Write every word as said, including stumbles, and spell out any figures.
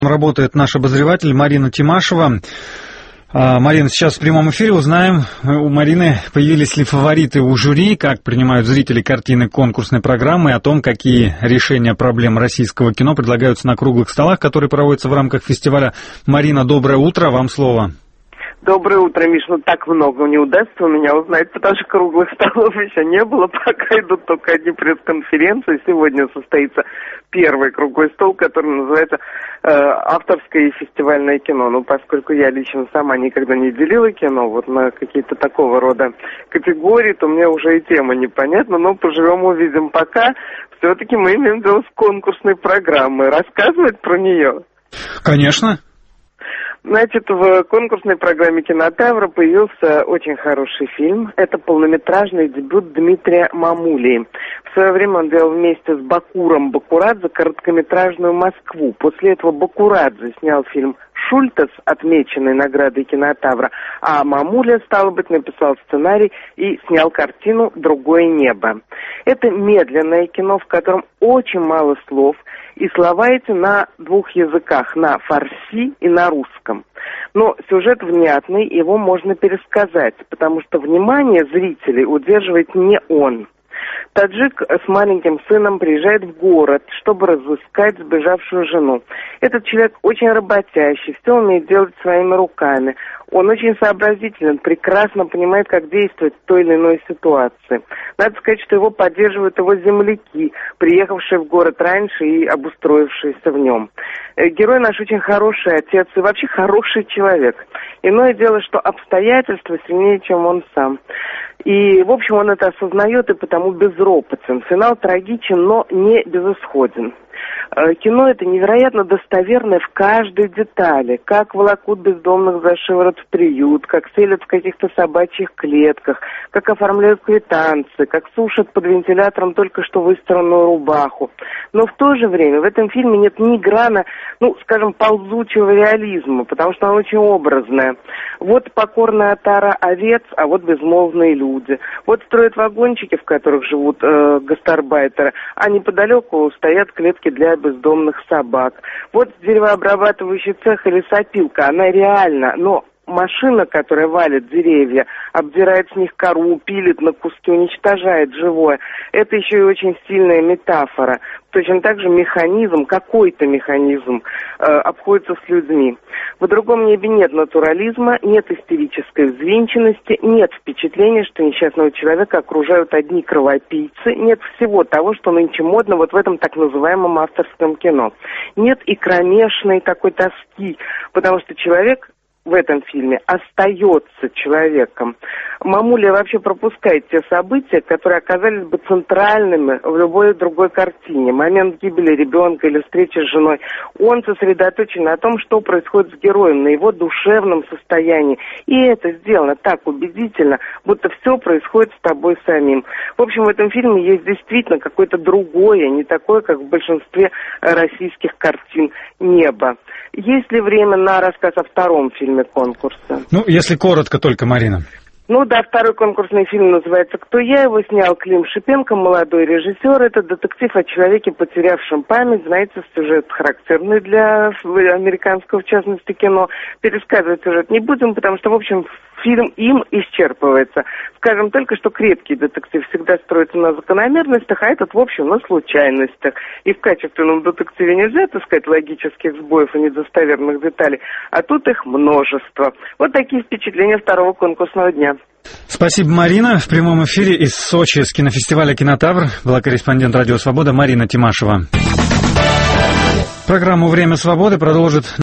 Работает наш обозреватель Марина Тимашева. Марина, сейчас в прямом эфире узнаем, у Марины появились ли фавориты у жюри, как принимают зрители картины конкурсной программы, о том, какие решения проблем российского кино предлагаются на круглых столах, которые проводятся в рамках фестиваля. Марина, доброе утро, вам слово. Доброе утро, Миш. Ну, так много не удастся у меня узнать, потому что круглых столов еще не было, пока идут только одни пресс-конференции. Сегодня состоится первый круглый стол, который называется э, «Авторское и фестивальное кино». Ну, поскольку я лично сама никогда не делила кино вот на какие-то такого рода категории, то мне уже и тема непонятна, но поживем увидим. Пока все-таки мы имеем дело с конкурсной программой. Рассказывать про нее? Конечно. Значит, в конкурсной программе «Кинотавра» появился очень хороший фильм. Это полнометражный дебют Дмитрия Мамулии. В свое время он делал вместе с Бакуром Бакурадзе короткометражную «Москву». После этого Бакурадзе снял фильм «Шультес», отмеченный наградой «Кинотавра», а Мамулия, стало быть, написал сценарий и снял картину «Другое небо». Это медленное кино, в котором очень мало слов, и слова эти на двух языках, на фарси и на русском. Но сюжет внятный, его можно пересказать, потому что внимание зрителей удерживает не он. Таджик с маленьким сыном приезжает в город, чтобы разыскать сбежавшую жену. Этот человек очень работящий, все умеет делать своими руками. Он очень сообразителен, прекрасно понимает, как действовать в той или иной ситуации. Надо сказать, что его поддерживают его земляки, приехавшие в город раньше и обустроившиеся в нем. Герой наш очень хороший отец и вообще хороший человек. Иное дело, что обстоятельства сильнее, чем он сам. И, в общем, он это осознает и потому безропотен. Финал трагичен, но не безысходен. Кино это невероятно достоверное в каждой детали. Как волокут бездомных за шиворот в приют, как селят в каких-то собачьих клетках, как оформляют квитанции, как сушат под вентилятором только что выстиранную рубаху. Но в то же время в этом фильме нет ни грана, ну, скажем, ползучего реализма, потому что она очень образная. Вот покорная отара овец, а вот безмолвные люди. Вот строят вагончики, в которых живут э, гастарбайтеры, а неподалеку стоят клетки для бездомных собак. Вот деревообрабатывающий цех или сопилка, она реальна, но машина, которая валит деревья, обдирает с них кору, пилит на куски, уничтожает живое, это еще и очень сильная метафора. Точно так же механизм, какой-то механизм э, обходится с людьми. В «Другом небе» нет натурализма, нет истерической взвинченности, нет впечатления, что несчастного человека окружают одни кровопийцы, нет всего того, что нынче модно вот в этом так называемом авторском кино. Нет и кромешной такой тоски, потому что человек в этом фильме остается человеком. Мамулия вообще пропускает те события, которые оказались бы центральными в любой другой картине. Момент гибели ребенка или встречи с женой. Он сосредоточен на том, что происходит с героем, на его душевном состоянии. И это сделано так убедительно, будто все происходит с тобой самим. В общем, в этом фильме есть действительно какое-то другое, не такое, как в большинстве российских картин «Небо». Есть ли время на рассказ о втором фильме конкурса? Ну, если коротко только, Марина. Ну да, второй конкурсный фильм называется «Кто я?». Его снял Клим Шипенко, молодой режиссер. Это детектив о человеке, потерявшем память. Знаете, сюжет характерный для американского, в частности, кино. Пересказывать сюжет не будем, потому что, в общем, фильм им исчерпывается. Скажем только, что крепкий детектив всегда строится на закономерностях, а этот, в общем, на случайностях. И в качественном детективе нельзя отыскать логических сбоев и недостоверных деталей, а тут их множество. Вот такие впечатления второго конкурсного дня. Спасибо, Марина. В прямом эфире из Сочи с кинофестиваля «Кинотавр» была корреспондент «Радио Свобода» Марина Тимашева. Программу «Время свободы» продолжит